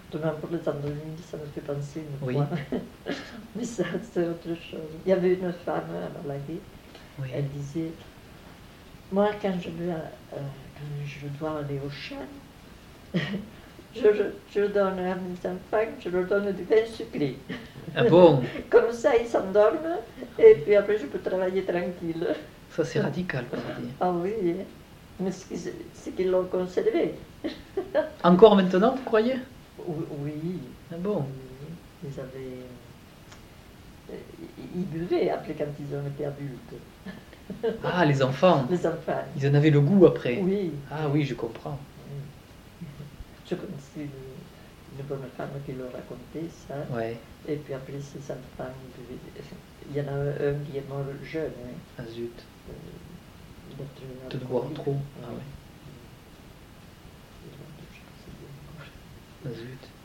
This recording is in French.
Demain pour les androgynes, ça me fait penser une Oui. fois. Mais ça, c'est autre chose. Il y avait une femme à la guerre, Oui. elle disait, moi quand je dois aller au champ, je donne à mes enfants, je leur donne du pain sucré. Ah bon? Comme ça, ils s'endorment et puis après, je peux travailler tranquille. Ça, c'est radical, pour dire. Ah oui, mais c'est qu'ils l'ont conservé. Encore maintenant, vous croyez? Oui. Ah bon? Oui, ils avaient. Ils buvaient après quand ils ont été adultes. Ah, les enfants. Les enfants. Ils en avaient le goût après. Oui. Ah oui, je comprends. Oui. Je connaissais une bonne femme qui leur racontait ça. Ouais. Et puis après, ses enfants, ils buvaient. Il y en a un qui est mort jeune. Hein. Ah zut. De De boire trop. Ah oui. ouais. Ah zut.